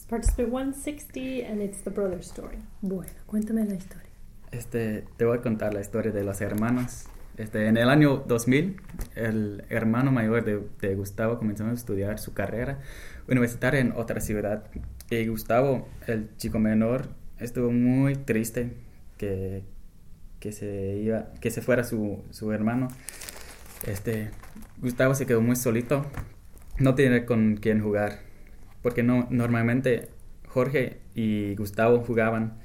participant 160 and it's the brother story. Bueno, cuéntame la historia. Te voy a contar la historia de los hermanos. En el año 2000, el hermano mayor de Gustavo comenzó a estudiar su carrera universitaria en otra ciudad. Y Gustavo, el chico menor, estuvo muy triste que se fuera su hermano. Gustavo se quedó muy solito, no tenía con quién jugar, porque normalmente Jorge y Gustavo jugaban,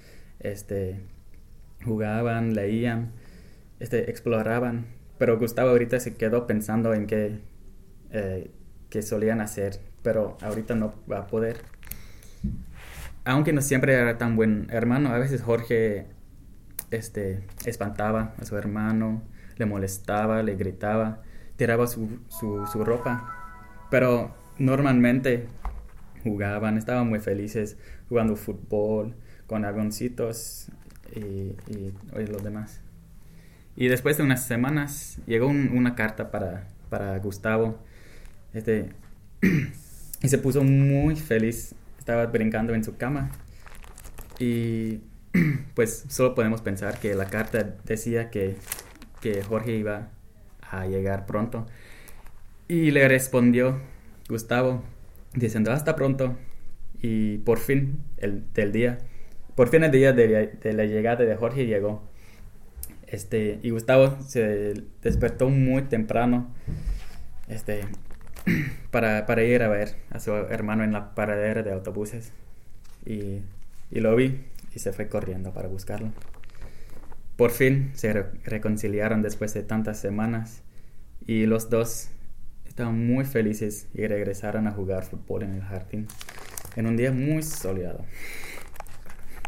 leían, exploraban, pero Gustavo ahorita se quedó pensando en qué solían hacer, pero ahorita no va a poder. Aunque no siempre era tan buen hermano, a veces Jorge espantaba a su hermano, le molestaba, le gritaba, tiraba su ropa, pero normalmente jugaban, estaban muy felices jugando fútbol con avioncitos y los demás. Y después de unas semanas llegó una carta para Gustavo, y se puso muy feliz, estaba brincando en su cama y pues solo podemos pensar que la carta decía que Jorge iba a llegar pronto. Y le respondió Gustavo diciendo hasta pronto. Y por fin el día de la llegada de Jorge llegó. Y Gustavo se despertó muy temprano para ir a ver a su hermano en la paradera de autobuses. Y lo vi y se fue corriendo para buscarlo. Por fin se reconciliaron después de tantas semanas y los dos estaban muy felices y regresaron a jugar fútbol en el jardín en un día muy soleado.